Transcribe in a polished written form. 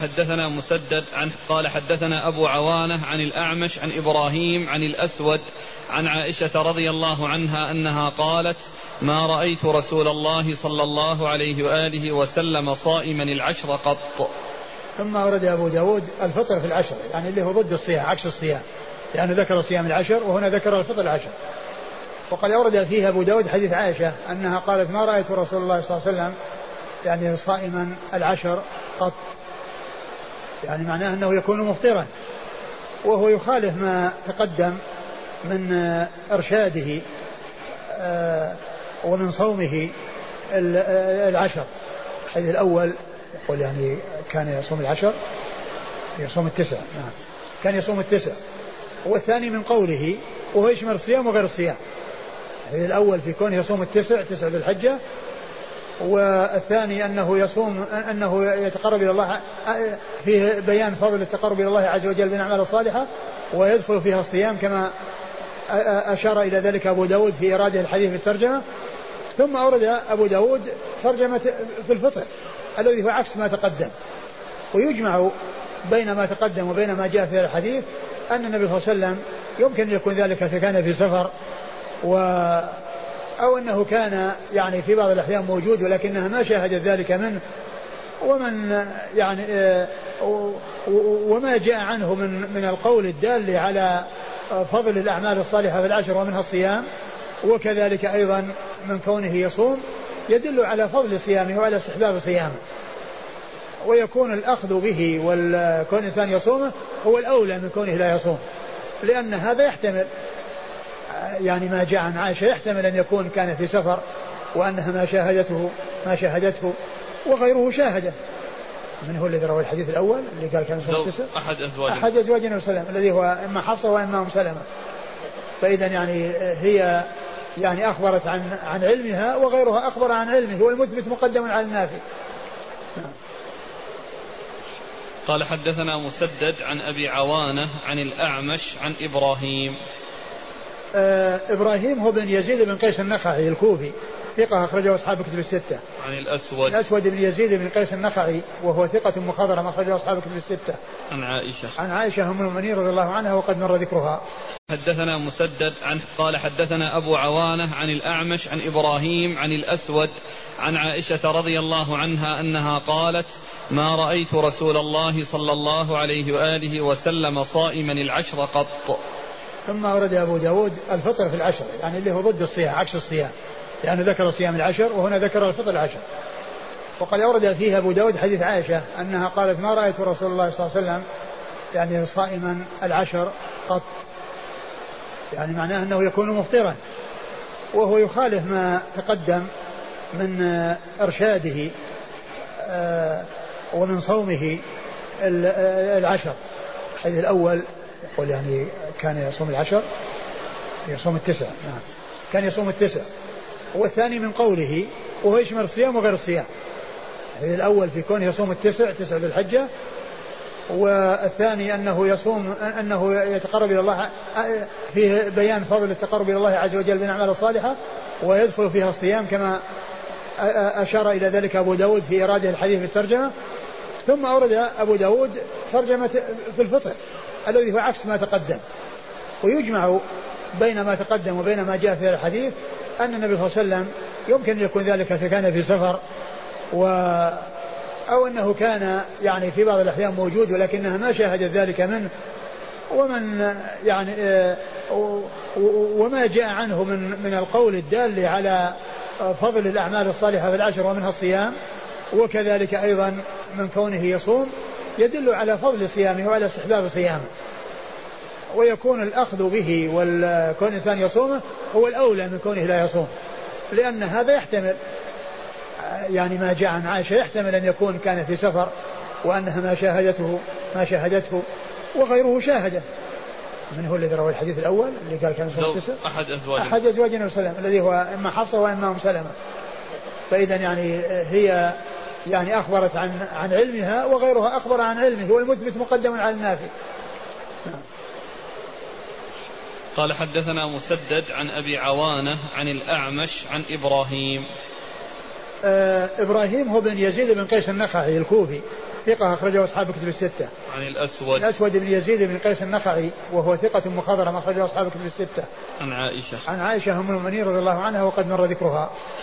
حدثنا مسدد قال حدثنا أبو عوانة عن الأعمش عن إبراهيم عن الأسود عن عائشة رضي الله عنها أنها قالت: ما رأيت رسول الله صلى الله عليه وآله وسلم صائما العشر قط. ثم ورد أبو داود الفطر في العشر، يعني اللي هو ضد الصيام، عكس الصيام، يعني ذكر صيام العشر وهنا ذكر الفطر العشر. وقد أورد فيه أبو داود حديث عائشة أنها قالت: ما رأيت رسول الله صلى الله عليه وسلم يعني صائما العشر قط، يعني معناه أنه يكون مفطرا، وهو يخالف ما تقدم من إرشاده ومن صومه العشر. الحديث الأول يقول يعني كان يصوم العشر، يصوم التسع، نعم كان يصوم التسع. والثاني من قوله وهو يشمل الصيام وغير الصيام. الحديث الأول في كونه يصوم التسع، تسع ذي الحجة، والثاني أنه يصوم، أنه يتقرب إلى الله، فيه بيان فضل التقرب إلى الله عز وجل بالأعمال الصالحة، ويدخل فيها الصيام كما أشار إلى ذلك أبو داود في إراده الحديث في الترجمة. ثم أورد أبو داود ترجمة في الفطر الذي هو عكس ما تقدم. ويجمع بين ما تقدم وبين ما جاء في الحديث أن النبي صلى الله عليه وسلم يمكن أن يكون ذلك كان في سفر، أو أنه كان يعني في بعض الأحيان موجود ولكنها ما شاهدت ذلك منه، ومن يعني وما جاء عنه من القول الدال على فضل الأعمال الصالحة في العشر ومنها الصيام، وكذلك أيضا من كونه يصوم يدل على فضل صيامه وعلى استحباب صيامه، ويكون الأخذ به وكون الإنسان يصومه هو الأولى من كونه لا يصوم، لأن هذا يحتمل يعني ما جاء عن عائشة يحتمل أن يكون كان في سفر وأنها ما شاهدته وغيره شاهده. من هو الذي روى الحديث الأول اللي قال كان يصوم التسع؟ أحد أزواج النبي صلى الله عليه وسلم الذي هو إما حفصة وإما أم سلمة. فإذا يعني هي يعني أخبرت عن علمها، وغيرها أخبر عن علمه، والمثبت مقدم على النافي. قال حدثنا مسدد عن أبي عوانة عن الأعمش عن إبراهيم. إبراهيم هو بن يزيد بن قيس النخعي الكوفي، ثقة أخرجه أصحاب الكتب الستة. عن الأسود. الأسود بن يزيد بن قيس النخعي وهو ثقة مخضرم أخرجه أصحاب الكتب الستة. عن عائشة أم المؤمنين رضي الله عنها وقد مر ذكرها. حدثنا مسدد قال حدثنا أبو عوانة عن الأعمش عن إبراهيم عن الأسود عن عائشة رضي الله عنها أنها قالت: ما رأيت رسول الله صلى الله عليه وآله وسلم صائما العشر قط. ثم ورد أبو داود الفطر في العشر، يعني اللي هو ضد الصيام، عكس الصيام، يعني ذكر صيام العشر وهنا ذكر الفطر العشر. وقد أورد فيه أبو داود حديث عائشة أنها قالت: ما رأيت رسول الله صلى الله عليه وسلم يعني صائما العشر قط، يعني معناه أنه يكون مفطرا، وهو يخالف ما تقدم من إرشاده ومن صومه العشر. الحديث الأول يقول يعني كان يصوم العشر، يصوم التسع، نعم كان يصوم التسع. والثاني من قوله وهو يشمل الصيام وغير الصيام. الحديث الأول في كونه يصوم التسع، تسع ذي الحجة، والثاني أنه يصوم، أنه يتقرب إلى الله، فيه بيان فضل التقرب إلى الله عز وجل بالأعمال الصالحة، ويدخل فيها الصيام كما أشار إلى ذلك أبو داود في إراده الحديث في الترجمة. ثم أورد أبو داود ترجمة في الفطر الذي هو عكس ما تقدم. ويجمع بين ما تقدم وبين ما جاء في الحديث أن النبي صلى الله عليه وسلم يمكن أن يكون ذلك كان في سفر، أو أنه كان يعني في بعض الأحيان موجود ولكنها ما شاهدت ذلك منه، ومن يعني وما جاء عنه من القول الدال على فضل الأعمال الصالحة في العشر ومنها الصيام، وكذلك أيضا من كونه يصوم يدل على فضل صيامه وعلى استحباب صيامه، ويكون الأخذ به وكون الإنسان يصومه هو الأولى من كونه لا يصوم، لأن هذا يحتمل يعني ما جاء عن عائشة يحتمل أن يكون كان في سفر وأنها ما شاهدته وغيره شاهده. من هو الذي روى الحديث الأول اللي قال كان يصوم التسع؟ أحد أزواج النبي صلى الله عليه وسلم الذي هو إما حفصة وإما أم سلمة. فإذا يعني هي يعني أخبرت عن علمها، وغيرها أخبر عن علمه، والمثبت مقدم على النافي. قال حدثنا مسدد عن أبي عوانة عن الأعمش عن إبراهيم. إبراهيم هو بن يزيد بن قيس النخعي الكوفي، ثقة أخرجه أصحاب الكتب الستة. عن الأسود. الأسود بن يزيد بن قيس النخعي وهو ثقة مخضرم أخرجه أصحاب الكتب الستة. عن عائشة. عن عائشة أم المؤمنين رضي الله عنها وقد مر ذكرها.